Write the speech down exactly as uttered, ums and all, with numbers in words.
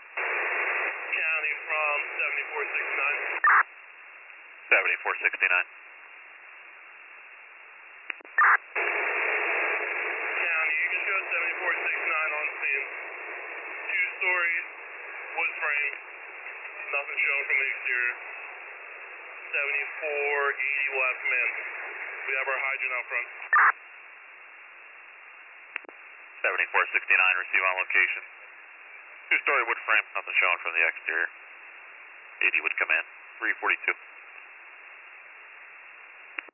County from seventy-four sixty-nine. seventy-four sixty-nine. County, you can show seventy-four sixty-nine on scene. Two stories, wood frame, nothing shown from the exterior. seventy-four eighty will have come in. We have our hydrant out front. seventy-four sixty-nine, receive on location. Two-story wood frame, nothing shown from the exterior. eighty would come in. three forty-two.